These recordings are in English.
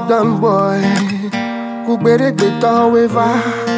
Don boy, kubere beton weva.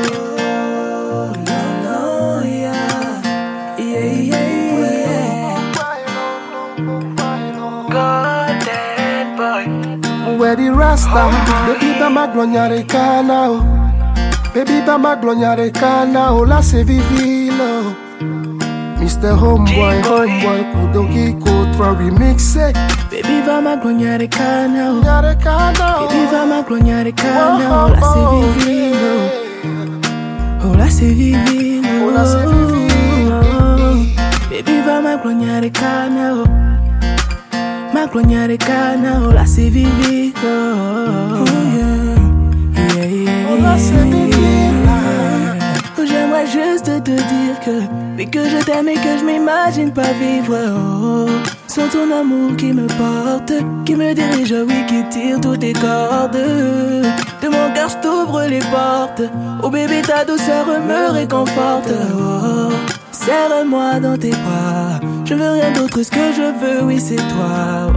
Golden boy. Where the Rasta, baby bama gloria de cana, baby bama gloria de cana, la se vivilo. Mr. Homeboy, Kudogi Kotra remix it. Baby bama gloria de cana, Baby bama gloria de cana, la se vivilo. Oh la se vivilo, la se vivilo. Baby bama gloria de cana, ma gloria de cana, la se vivilo. La se vivilo. J'aimerais juste te dire que je t'aime et que je m'imagine pas vivre sans ton amour qui me porte, qui me dirige, oui, qui tire toutes tes cordes. De mon cœur je t'ouvre les portes. Oh bébé, ta douceur me réconforte. Serre-moi dans tes bras. Je veux rien d'autre, ce que je veux, oui, c'est toi.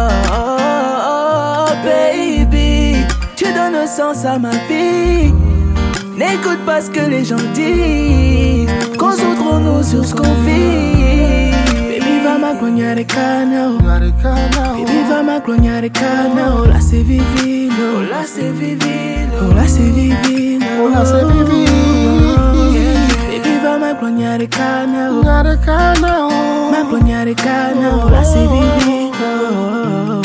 Baby, tu donnes sens à ma vie. N'écoute pas ce que les gens disent. Concentrons-nous sur ce qu'on vit. Baby, va ma gloria de cana. Baby, va ma gloria de cana. Oh la c'est vivilo. Oh la c'est vivilo. Oh la c'est vivilo. Oh la se vivilo. Baby, va ma gloria de cana. Gloria de cana. Ma gloria de cana. Oh la c'est vivilo.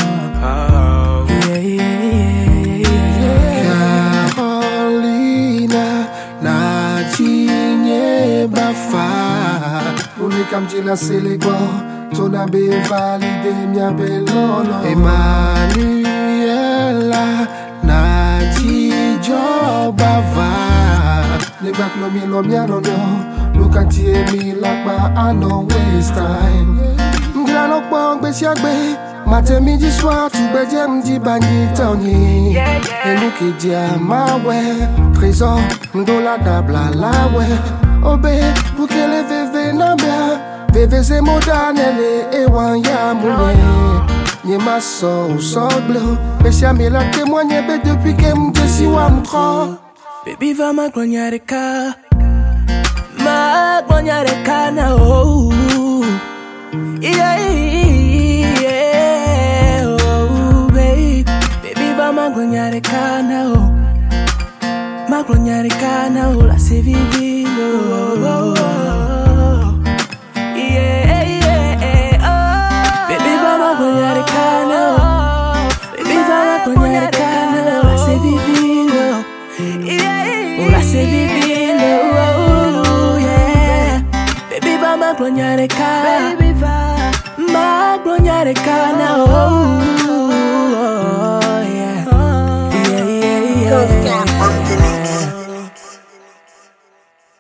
Comme tu l'as célébré, ton abbé validé, mia bello. Emmanuela, Nadi Jobava. Les bacs lo mia no no. Look at me like I no waste time. M'gla no bang be siagbe. Matin midi soir, tout bedie m'di bani tony. Et look et dia ma ouais. Trésor, m'dola dabla la ouais. Obe, pour que les bébés n'abia, bébés c'est modernel et wanya moulé. Nye ma so ou soble, mais si amé la témoigne depuis que m'de si wam trop. Baby, va ma gloria de cana. Ma gloria de cana, oh. Yeah, yeah, oh, baby. Baby, va ma gloria de cana, oh. Ma gloria de cana, oh, la se vivilo. Yeah, yeah, oh. Baby, va ma gloria de cana, oh. Baby, va ma gloria de cana, oh, la se vivilo. Yeah, oh, la se vivilo, oh, yeah. Baby, va ma gloria de cana. Baby, va ma gloria de cana, oh.